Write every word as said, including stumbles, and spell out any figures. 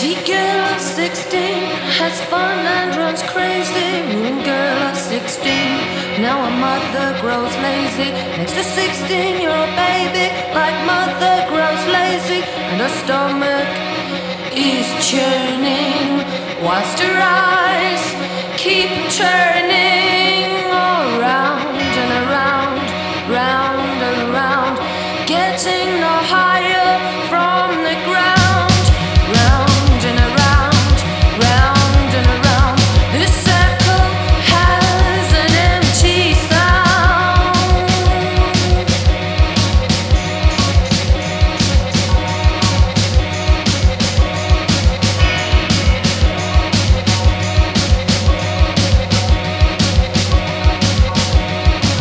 Girl of sixteen has fun and runs crazy. Meaning girl of sixteen, now a mother grows lazy. Next to sixteen, you're a baby. Like mother grows lazy, and her stomach is churning, whilst her eyes keep turning.